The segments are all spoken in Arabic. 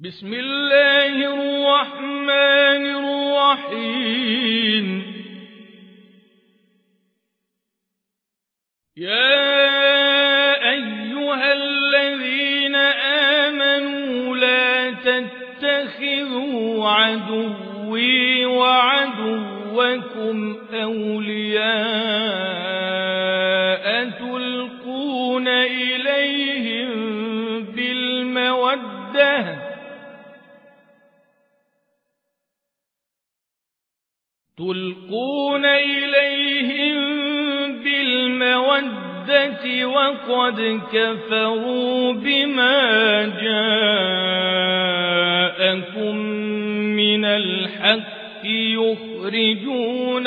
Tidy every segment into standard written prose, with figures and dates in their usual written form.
بسم الله الرحمن الرحيم. يا أيها الذين آمنوا لا تتخذوا عدوي وعدوكم أولياء تلقون إليهم بالمودة وقد كفروا بما جاءكم من الحق يخرجون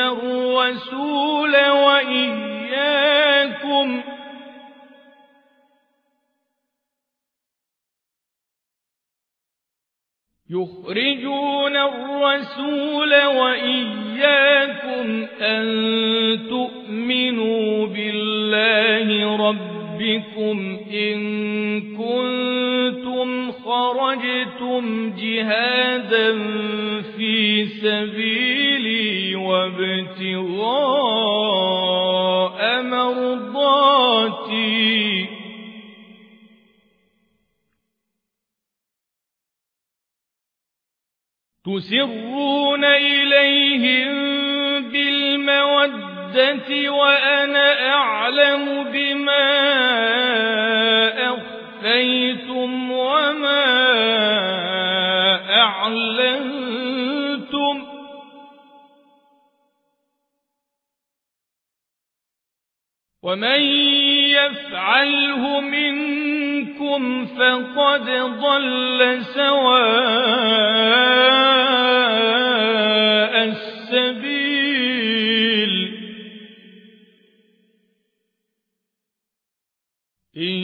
الرسول وإياكم أن تؤمنوا بالله ربكم إن كنتم خرجتم جهادا في سبيلي وابتغاء مرضاتي تسرون إليهم بالمودة وأنا أعلم بما أخفيتم وما أعلنتم ومن يفعله منكم فقد ضل سواء السبيل. إن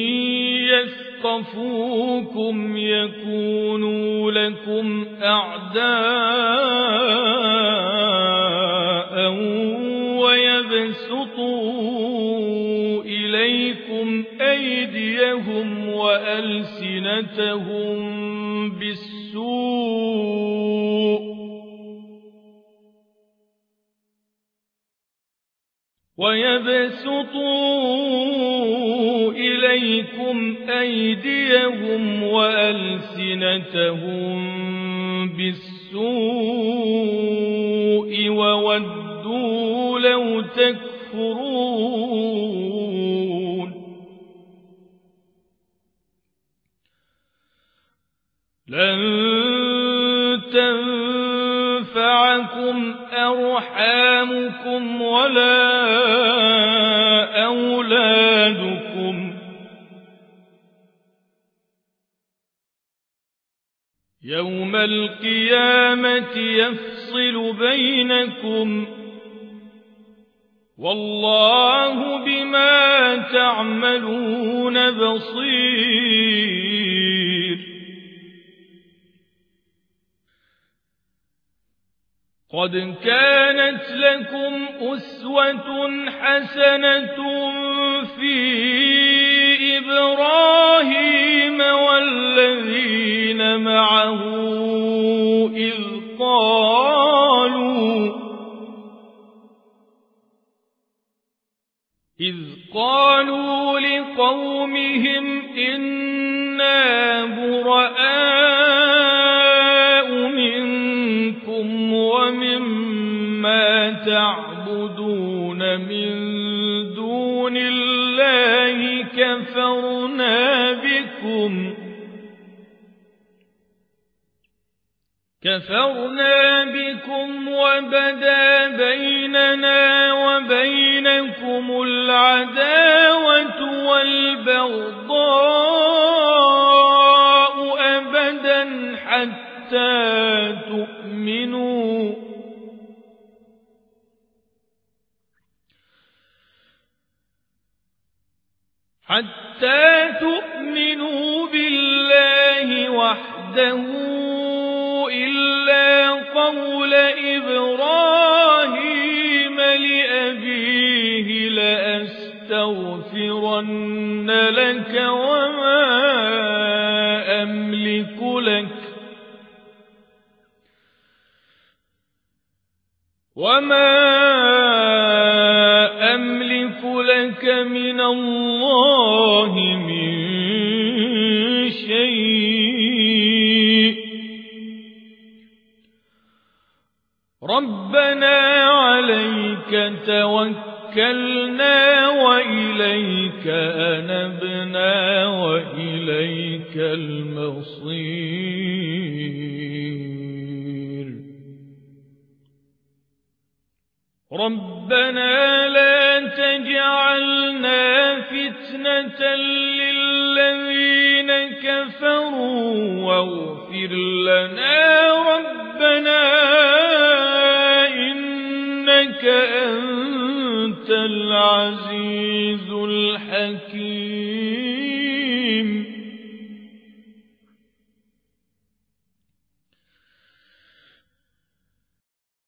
يثقفوكم يكونوا لكم أعداء ويبسطوا إليكم أيديهم وألسنتهم بالسوء وودوا لو تكفرون. لن تنفعكم أرحامكم ولا أولادكم يوم القيامة يفصل بينكم والله بما تعملون بصير. قد كانت لكم أسوة حسنة في إبراهيم والذين معه إذ قالوا لقومهم إنا براء منكم ومما تعبدون من دون الله كفرنا بكم وبدا بيننا وبينكم العداوة والبغضاء أبدا حتى تؤمنوا بالله وحده إلا قول إبراهيم لأبيه لأستغفرن لك وما أملك أملك لك من الله من شيء ربنا عليك توكلنا وإليك أنبنا وإليك المصير ربنا لا تجعلنا فتنة للذين كفروا واغفر لنا